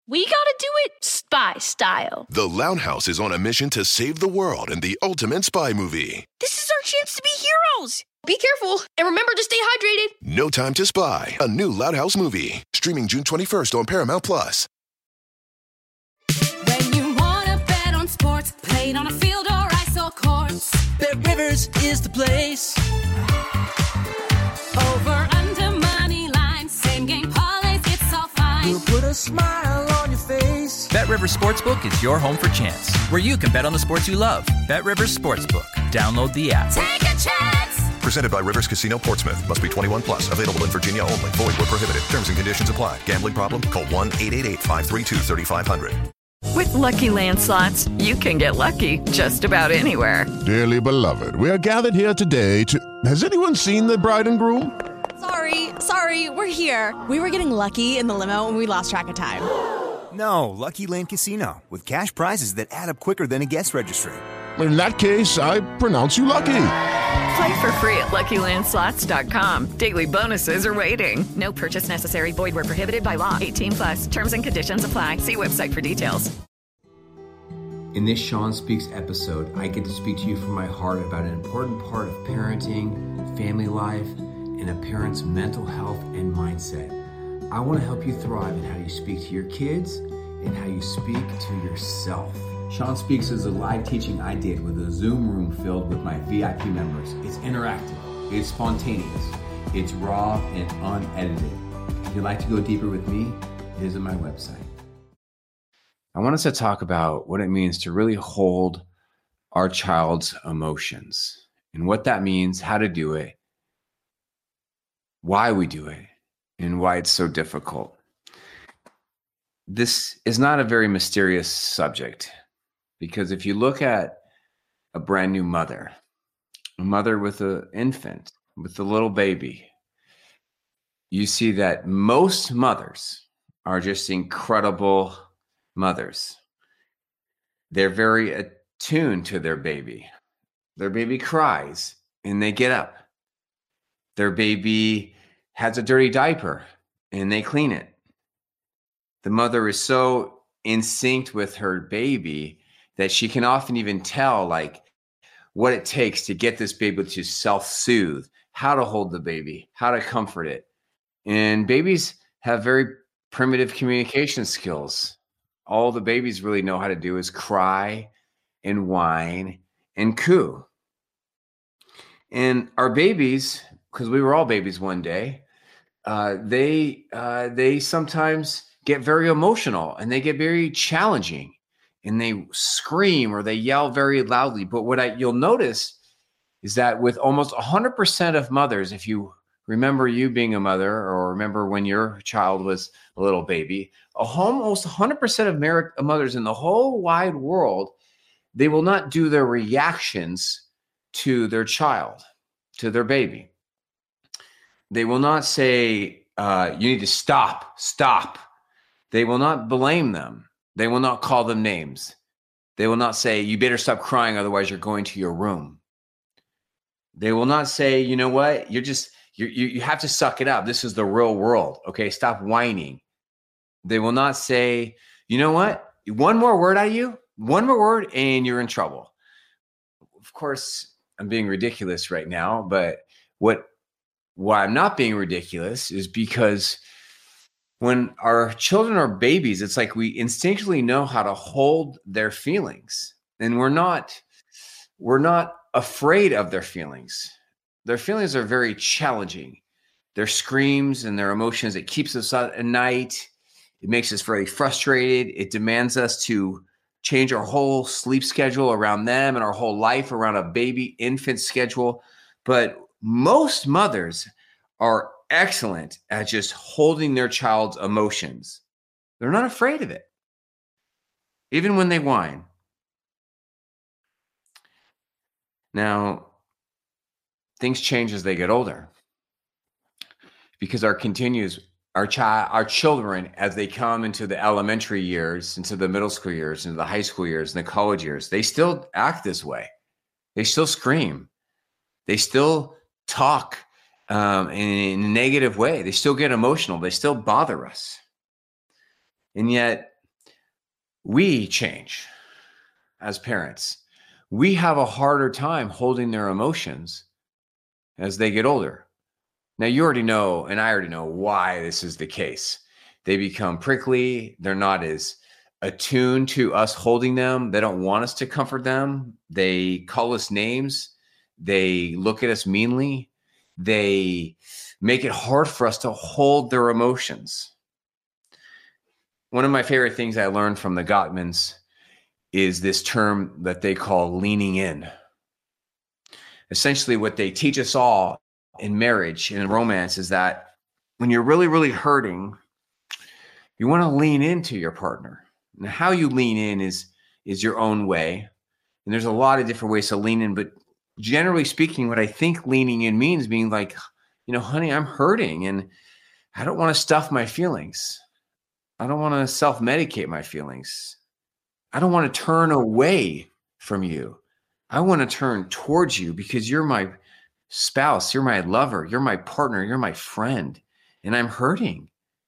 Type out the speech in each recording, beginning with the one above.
We gotta do it spy style. The Loud House is on a mission to save the world in the ultimate spy movie. This is our chance to be heroes. Be careful, and remember to stay hydrated. No Time to Spy, a new Loud House movie. Streaming June 21st on Paramount+. When you wanna bet on sports, played on a field or ice or courts, Bet Rivers is the place. over, under, money line, same game parlays, it's all fine. We'll put a smile on your face. BetRivers Sportsbook is your home for chance, where you can bet on the sports you love. BetRivers Sportsbook. Download the app. Take a chance. Presented by Rivers Casino Portsmouth. Must be 21 plus. Available in Virginia only. Void where prohibited. Terms and conditions apply. Gambling problem? Call 1-888-532-3500. With Lucky Land Slots, you can get lucky just about anywhere. Dearly beloved, we are gathered here today to... Has anyone seen the bride and groom? Sorry, we're here. We were getting lucky in the limo and we lost track of time. No, Lucky Land Casino, with cash prizes that add up quicker than a guest registry. In that case, I pronounce you lucky. Play for free at LuckyLandSlots.com. Daily bonuses are waiting. No purchase necessary. Void where prohibited by law. 18+. Terms and conditions apply. See website for details. In this Sean Speaks episode, I get to speak to you from my heart about an important part of parenting, family life, and a parent's mental health and mindset. I want to help you thrive in how you speak to your kids and how you speak to yourself. Sean Speaks is a live teaching I did with a Zoom room filled with my VIP members. It's interactive, it's spontaneous, it's raw and unedited. If you'd like to go deeper with me, visit my website. I want us to talk about what it means to really hold our child's emotions and what that means, how to do it, why we do it, and why it's so difficult. This is not a very mysterious subject, because if you look at a brand new mother, a mother with an infant, with a little baby, you see that most mothers are just incredible mothers. They're very attuned to their baby. Their baby cries and they get up. Their baby has a dirty diaper and they clean it. The mother is so in sync with her baby that she can often even tell like what it takes to get this baby to self-soothe, how to hold the baby, how to comfort it. And babies have very primitive communication skills. All the babies really know how to do is cry and whine and coo. And our babies, because we were all babies one day, they sometimes get very emotional and they get very challenging and they scream or they yell very loudly. But what you'll notice is that with almost 100% of mothers, if you remember you being a mother or remember when your child was a little baby, almost 100% of mothers in the whole wide world, they will not do their reactions to their child, to their baby. They will not say, you need to stop. They will not blame them. They will not call them names. They will not say, you better stop crying, otherwise you're going to your room. They will not say, you know what, you have to suck it up. This is the real world. Okay, stop whining. They will not say, you know what, one more word out of you, one more word, and you're in trouble. Of course, I'm being ridiculous right now, but why I'm not being ridiculous is because when our children are babies, it's like we instinctively know how to hold their feelings, and we're not afraid of their feelings. Their feelings are very challenging. Their screams and their emotions, it keeps us up at night. It makes us very frustrated. It demands us to change our whole sleep schedule around them and our whole life around a baby infant schedule. But most mothers are excellent at just holding their child's emotions. They're not afraid of it, even when they whine. Now, things change as they get older because our children, as they come into the elementary years, into the middle school years, into the high school years, and the college years, they still act this way. They still scream. They still talk in a negative way. They still get emotional. They still bother us. And yet we change as parents. We have a harder time holding their emotions as they get older. Now, you already know, and I already know why this is the case. They become prickly. They're not as attuned to us holding them. They don't want us to comfort them. They call us names. They look at us meanly. They make it hard for us to hold their emotions. One of my favorite things I learned from the Gottmans is this term that they call leaning in. Essentially, what they teach us all in marriage and in romance is that when you're really, really hurting, you want to lean into your partner. And how you lean in is your own way. And there's a lot of different ways to lean in, but generally speaking, what I think leaning in means being like, honey, I'm hurting and I don't want to stuff my feelings. I don't want to self-medicate my feelings. I don't want to turn away from you. I want to turn towards you because you're my spouse, you're my lover, you're my partner, you're my friend, and I'm hurting.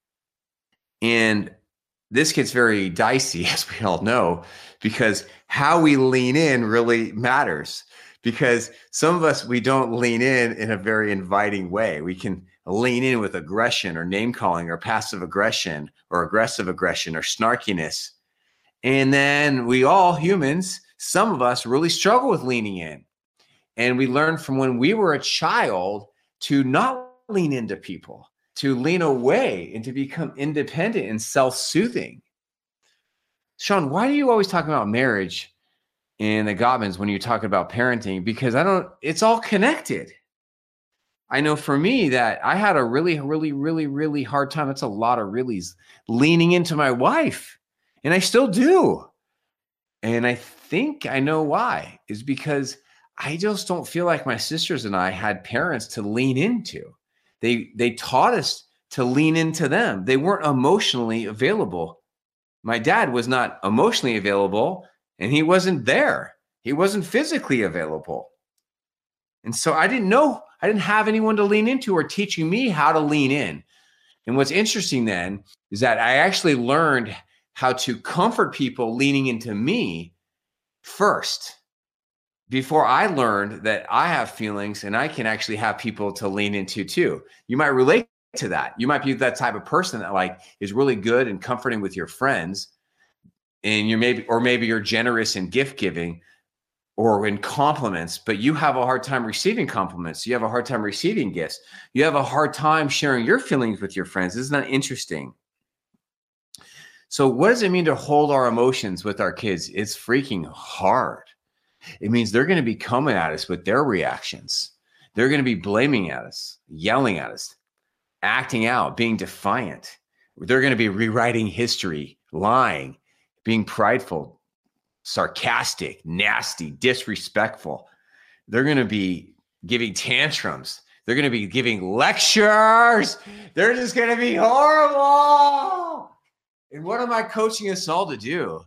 And this gets very dicey, as we all know, because how we lean in really matters. Because some of us, we don't lean in a very inviting way. We can lean in with aggression or name calling or passive aggression or aggressive aggression or snarkiness. And then we all humans, some of us really struggle with leaning in. And we learned from when we were a child to not lean into people, to lean away and to become independent and self-soothing. Sean, why do you always talk about marriage in the Gottmans when you're talking about parenting? Because it's all connected. I know for me that I had a really, really, really, really hard time. It's a lot of reallys leaning into my wife. And I still do. And I think I know why. Is because I just don't feel like my sisters and I had parents to lean into. They taught us to lean into them. They weren't emotionally available. My dad was not emotionally available, and he wasn't there. He wasn't physically available. And so I didn't have anyone to lean into or teaching me how to lean in. And what's interesting then is that I actually learned how to comfort people leaning into me first, before I learned that I have feelings and I can actually have people to lean into too. You might relate to that. You might be that type of person that is really good and comforting with your friends, and maybe you're generous in gift giving or in compliments, but you have a hard time receiving compliments. You have a hard time receiving gifts. You have a hard time sharing your feelings with your friends. Isn't that interesting? So what does it mean to hold our emotions with our kids? It's freaking hard. It means they're going to be coming at us with their reactions. They're going to be blaming at us, yelling at us, acting out, being defiant. They're going to be rewriting history, lying, being prideful, sarcastic, nasty, disrespectful. They're going to be giving tantrums. They're going to be giving lectures. They're just going to be horrible. And what am I coaching us all to do?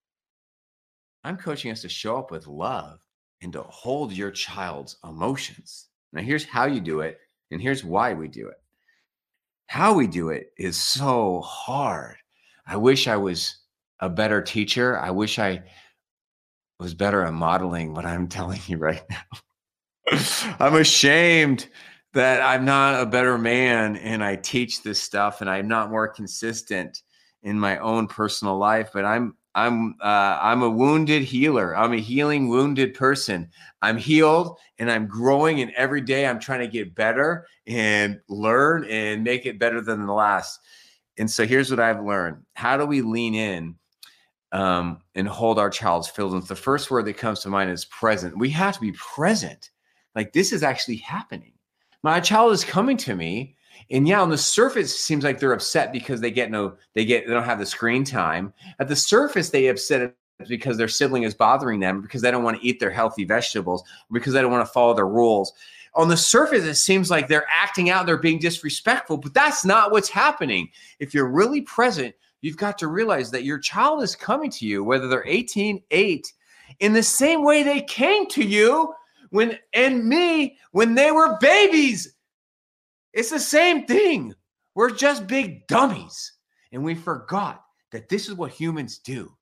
I'm coaching us to show up with love and to hold your child's emotions. Now, here's how you do it, and here's why we do it. How we do it is so hard. I wish I was a better teacher. I wish I was better at modeling what I'm telling you right now. I'm ashamed that I'm not a better man and I teach this stuff and I'm not more consistent in my own personal life, but I'm a wounded healer. I'm a healing wounded person. I'm healed and I'm growing, and every day I'm trying to get better and learn and make it better than the last. And so here's what I've learned. How do we lean in and hold our child's feelings? The first word that comes to mind is present. We have to be present. Like, this is actually happening. My child is coming to me, and on the surface, it seems like they're upset because they don't have the screen time. At the surface, they upset because their sibling is bothering them, because they don't want to eat their healthy vegetables, because they don't want to follow their rules. On the surface, it seems like they're acting out, they're being disrespectful, but that's not what's happening. If you're really present, you've got to realize that your child is coming to you, whether they're 18, 8, in the same way they came to you when they were babies. It's the same thing. We're just big dummies. And we forgot that this is what humans do.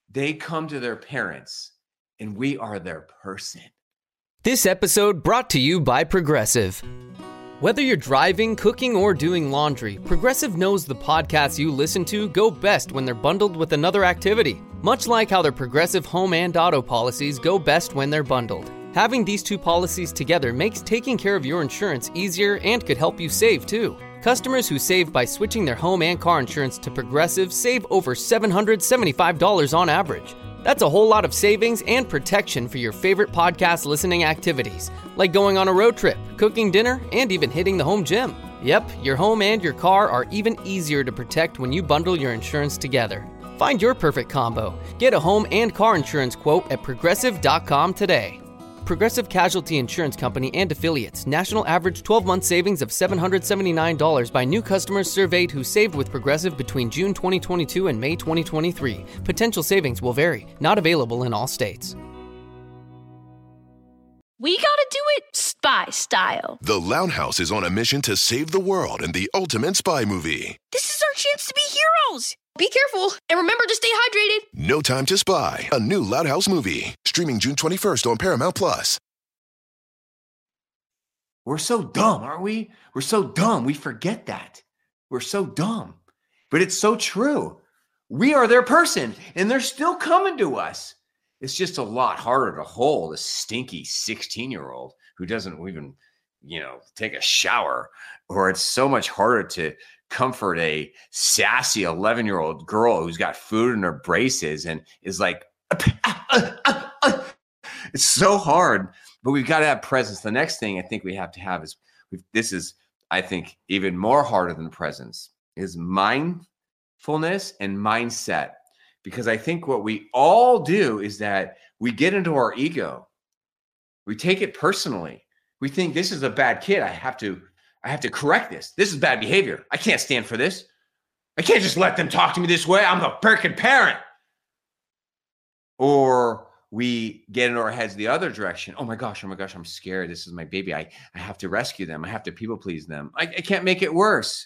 they come to their parents and we are their person. This episode brought to you by Progressive. Whether you're driving, cooking, or doing laundry, Progressive knows the podcasts you listen to go best when they're bundled with another activity. Much like how their Progressive home and auto policies go best when they're bundled. Having these two policies together makes taking care of your insurance easier and could help you save too. Customers who save by switching their home and car insurance to Progressive save over $775 on average. That's a whole lot of savings and protection for your favorite podcast listening activities, like going on a road trip, cooking dinner, and even hitting the home gym. Yep, your home and your car are even easier to protect when you bundle your insurance together. Find your perfect combo. Get a home and car insurance quote at Progressive.com today. Progressive Casualty Insurance Company and Affiliates. National average 12-month savings of $779 by new customers surveyed who saved with Progressive between June 2022 and May 2023. Potential savings will vary. Not available in all states. We gotta do it spy style. The Loud House is on a mission to save the world in the ultimate spy movie. This is our chance to be heroes. Be careful, and remember to stay hydrated. No Time to Spy, a new Loud House movie. Streaming June 21st on Paramount+. We're so dumb, aren't we? We're so dumb. We forget that. We're so dumb. But it's so true. We are their person, and they're still coming to us. It's just a lot harder to hold a stinky 16-year-old who doesn't even, take a shower. Or it's so much harder to comfort a sassy 11-year-old girl who's got food in her braces and is like, it's so hard, but we've got to have presence. The next thing I think we have to have is, this is, I think, even more harder than presence, is mindfulness and mindset. Because I think what we all do is that we get into our ego. We take it personally. We think this is a bad kid. I have to correct this. This is bad behavior. I can't stand for this. I can't just let them talk to me this way. I'm a freaking parent. Or we get into our heads the other direction. Oh my gosh, I'm scared. This is my baby. I have to rescue them. I have to people please them. I can't make it worse.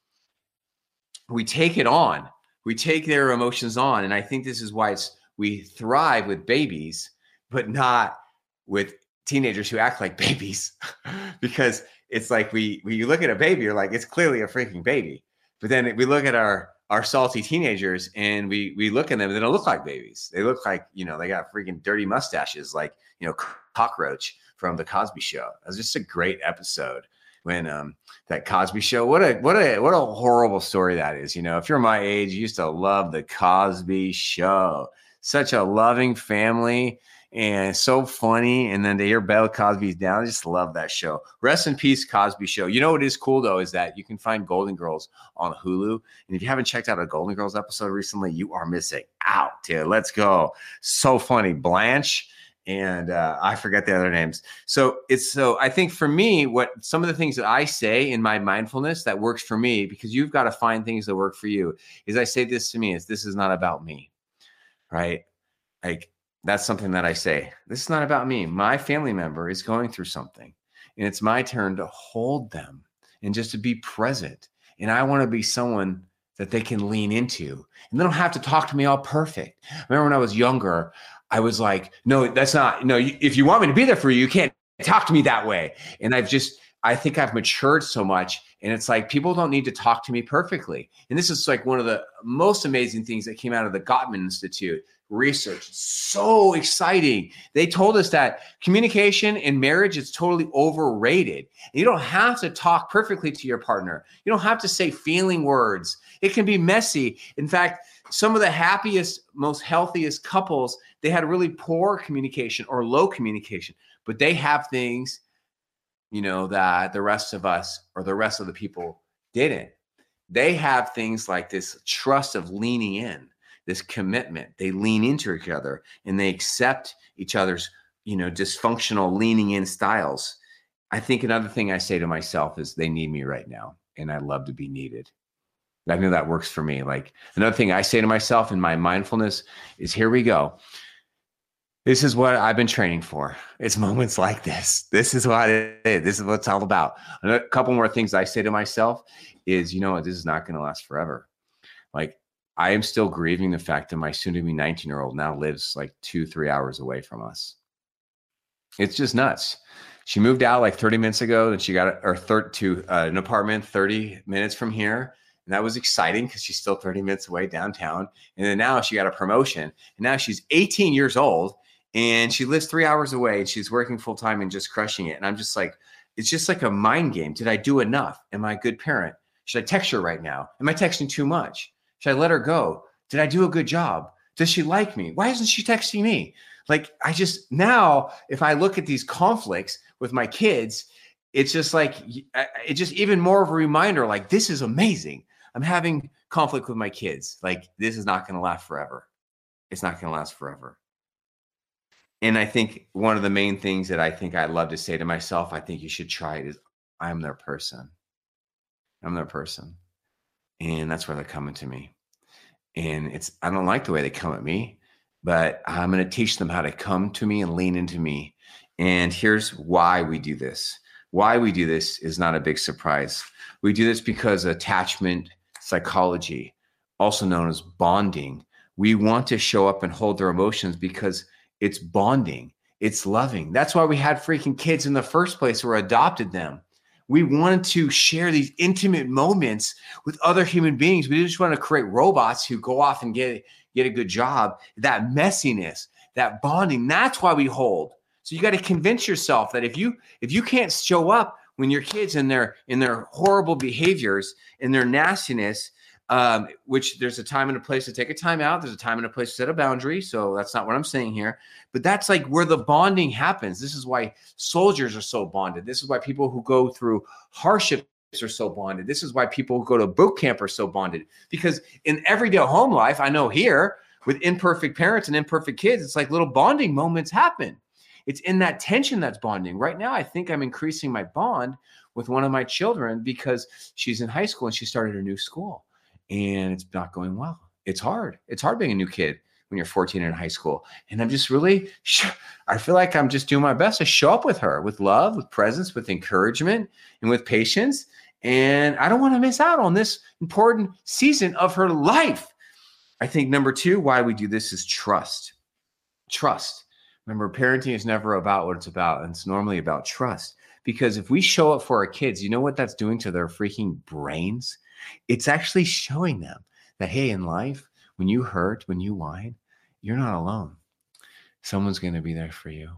We take it on. We take their emotions on. And I think this is why we thrive with babies, but not with teenagers who act like babies. Because it's like when you look at a baby, you're like, it's clearly a freaking baby. But then we look at our salty teenagers and we look at them and they don't look like babies. They look like, they got freaking dirty mustaches, like, Cockroach from The Cosby Show. It was just a great episode when that Cosby Show, what a horrible story that is. If you're my age, you used to love The Cosby Show. Such a loving family. And so funny. And then to hear Bill Cosby's down, I just love that show. Rest in peace, Cosby Show. What is cool, though, is that you can find Golden Girls on Hulu. And if you haven't checked out a Golden Girls episode recently, you are missing out, dude. Let's go. So funny. Blanche and I forget the other names. So I think for me, what some of the things that I say in my mindfulness that works for me, because you've got to find things that work for you, is I say this to me, is this is not about me, right? Like, that's something that I say. This is not about me. My family member is going through something, and it's my turn to hold them and just to be present. And I want to be someone that they can lean into, and they don't have to talk to me all perfect. I remember when I was younger, I was like, no, that's not, no, if you want me to be there for you, you can't talk to me that way. And I think I've matured so much, and it's like, people don't need to talk to me perfectly. And this is like one of the most amazing things that came out of the Gottman Institute research. It's so exciting. They told us that communication in marriage is totally overrated. And you don't have to talk perfectly to your partner. You don't have to say feeling words. It can be messy. In fact, some of the happiest, most healthiest couples, they had really poor communication or low communication, but they have things, that the rest of us or the rest of the people didn't. They have things like this trust of leaning in, this commitment. They lean into each other and they accept each other's, dysfunctional leaning in styles. I think another thing I say to myself is they need me right now, and I love to be needed. I know that works for me. Like, another thing I say to myself in my mindfulness is, here we go. This is what I've been training for. It's moments like this. This is what it is. This is what it's all about. And a couple more things I say to myself is, this is not going to last forever. Like, I am still grieving the fact that my soon-to-be 19-year-old now lives like 2-3 hours away from us. It's just nuts. She moved out like 30 minutes ago, and she got to an apartment 30 minutes from here. And that was exciting because she's still 30 minutes away downtown. And then now she got a promotion. And now she's 18 years old, and she lives 3 hours away, and she's working full-time and just crushing it. And I'm just like, it's just like a mind game. Did I do enough? Am I a good parent? Should I text her right now? Am I texting too much? Should I let her go? Did I do a good job? Does she like me? Why isn't she texting me? Like, now, if I look at these conflicts with my kids, it's just like, it's just even more of a reminder, like, this is amazing. I'm having conflict with my kids. Like, this is not going to last forever. It's not going to last forever. And I think one of the main things that I think I'd love to say to myself, I think you should try it, is I'm their person. I'm their person. And that's where they're coming to me. And I don't like the way they come at me, but I'm going to teach them how to come to me and lean into me. And here's why we do this. Why we do this is not a big surprise. We do this because attachment psychology, also known as bonding, we want to show up and hold their emotions because it's bonding. It's loving. That's why we had freaking kids in the first place or adopted them. We wanted to share these intimate moments with other human beings. We didn't just want to create robots who go off and get a good job. That messiness, that bonding, that's why we hold. So you got to convince yourself that if you can't show up when your kids in their horrible behaviors, in their nastiness, which there's a time and a place to take a time out. There's a time and a place to set a boundary. So that's not what I'm saying here. But that's like where the bonding happens. This is why soldiers are so bonded. This is why people who go through hardships are so bonded. This is why people who go to boot camp are so bonded. Because in everyday home life, I know here with imperfect parents and imperfect kids, it's like little bonding moments happen. It's in that tension that's bonding. Right now, I think I'm increasing my bond with one of my children because she's in high school and she started a new school. And it's not going well. It's hard. It's hard being a new kid when you're 14 in high school. And I'm just I feel like I'm just doing my best to show up with her with love, with presence, with encouragement, and with patience. And I don't want to miss out on this important season of her life. I think number 2, why we do this is trust. Trust. Remember, parenting is never about what it's about. And it's normally about trust. Because if we show up for our kids, you know what that's doing to their freaking brains? It's actually showing them that, hey, in life, when you hurt, when you whine, you're not alone. Someone's going to be there for you.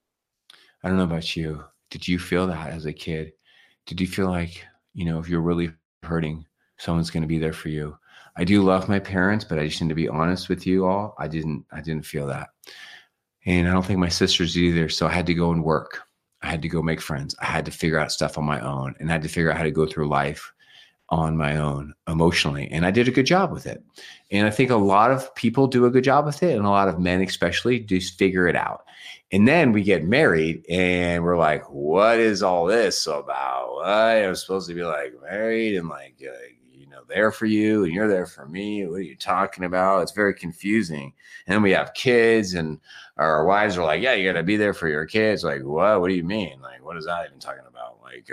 I don't know about you. Did you feel that as a kid? Did you feel like, if you're really hurting, someone's going to be there for you? I do love my parents, but I just need to be honest with you all. I didn't feel that. And I don't think my sisters did either. So I had to go and work. I had to go make friends. I had to figure out stuff on my own and I had to figure out how to go through life on my own emotionally. And I did a good job with it. And I think a lot of people do a good job with it. And a lot of men especially just figure it out. And then we get married and we're like, what is all this about? I'm supposed to be like married and like, there for you and you're there for me. What are you talking about? It's very confusing. And then we have kids and our wives are like, yeah, you got to be there for your kids. Like, what? What do you mean? Like, what is that even talking about? Like,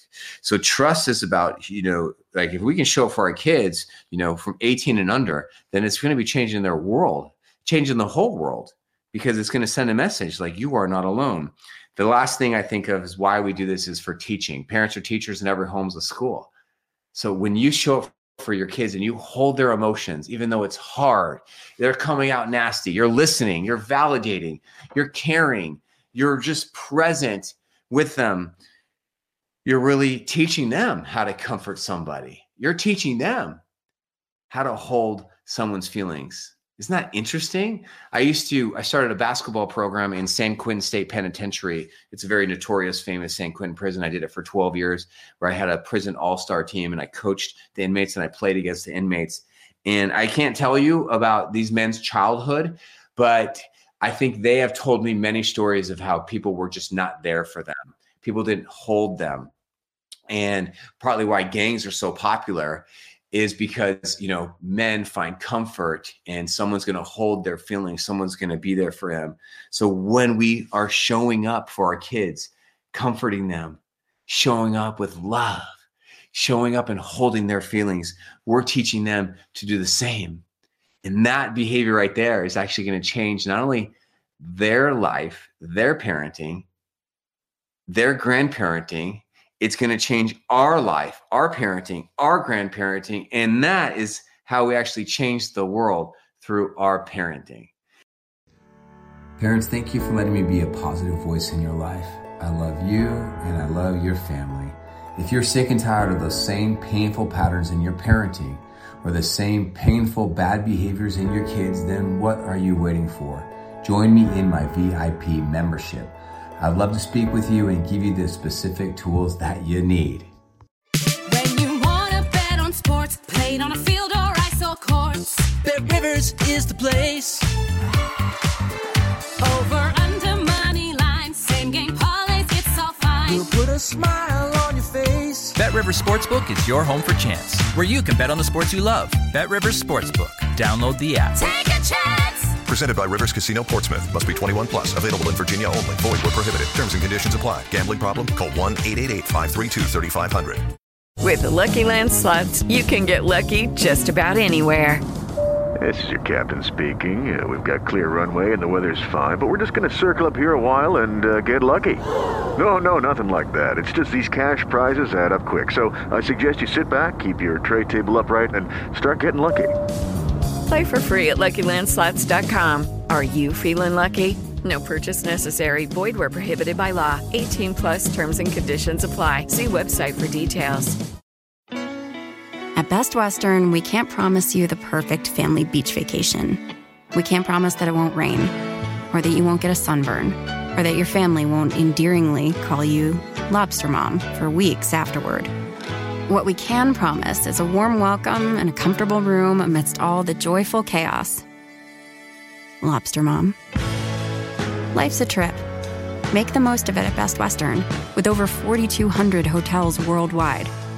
so trust is about, like if we can show up for our kids, from 18 and under, then it's going to be changing their world, changing the whole world, because it's going to send a message like you are not alone. The last thing I think of is why we do this is for teaching. Parents are teachers and every home's a school. So when you show up for your kids and you hold their emotions, even though it's hard, they're coming out nasty, you're listening, you're validating, you're caring, you're just present with them. You're really teaching them how to comfort somebody. You're teaching them how to hold someone's feelings. Isn't that interesting? I started a basketball program in San Quentin State Penitentiary. It's a very notorious, famous San Quentin prison. I did it for 12 years where I had a prison all-star team and I coached the inmates and I played against the inmates. And I can't tell you about these men's childhood, but I think they have told me many stories of how people were just not there for them. People didn't hold them. And partly why gangs are so popular is because, men find comfort and someone's going to hold their feelings. Someone's going to be there for them. So when we are showing up for our kids, comforting them, showing up with love, showing up and holding their feelings, we're teaching them to do the same. And that behavior right there is actually going to change not only their life, their parenting, their grandparenting, it's going to change our life, our parenting, our grandparenting. And that is how we actually change the world, through our parenting. Parents, thank you for letting me be a positive voice in your life. I love you and I love your family. If you're sick and tired of those same painful patterns in your parenting or the same painful bad behaviors in your kids, then what are you waiting for? Join me in my VIP membership. I'd love to speak with you and give you the specific tools that you need. When you want to bet on sports, played on a field or ice or courts, Bet Rivers is the place. over, under, money line, same game parlays, it's all fine. We'll put a smile on your face. BetRivers Sportsbook is your home for chance, where you can bet on the sports you love. BetRivers Sportsbook. Download the app. Take a chance. Presented by Rivers Casino Portsmouth. Must be 21 plus. Available in Virginia only. Void where prohibited. Terms and conditions apply. Gambling problem? Call 1-888-532-3500. With the Lucky Land Slots, you can get lucky just about anywhere. This is your captain speaking. We've got clear runway and the weather's fine, but we're just going to circle up here a while and get lucky. No, nothing like that. It's just these cash prizes add up quick. So I suggest you sit back, keep your tray table upright, and start getting lucky. Play for free at LuckyLandSlots.com. Are you feeling lucky? No purchase necessary. Void where prohibited by law. 18 plus terms and conditions apply. See website for details. At Best Western, we can't promise you the perfect family beach vacation. We can't promise that it won't rain, or that you won't get a sunburn, or that your family won't endearingly call you Lobster Mom for weeks afterward. What we can promise is a warm welcome and a comfortable room amidst all the joyful chaos. Lobster Mom. Life's a trip. Make the most of it at Best Western, with over 4,200 hotels worldwide.